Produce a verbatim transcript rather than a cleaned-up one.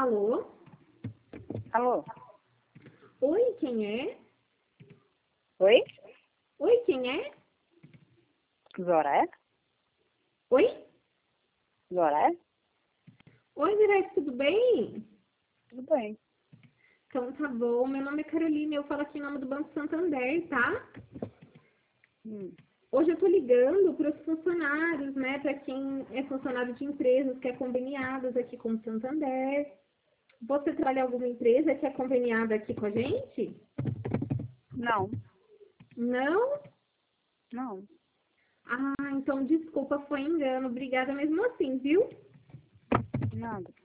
Alô? Alô? Oi, quem é? Oi? Oi, quem é? Zoré? Oi? Zoré? Oi, Direto, tudo bem? Tudo bem. Então tá bom, meu nome é Carolina e eu falo aqui em nome do Banco Santander, tá? Hum. Hoje eu tô ligando para os funcionários, né? Para quem é funcionário de empresas que é conveniadas aqui com o Santander. Você trabalha em alguma empresa que é conveniada aqui com a gente? Não, Não? não. Ah, então desculpa, foi engano. Obrigada mesmo assim, viu? Nada.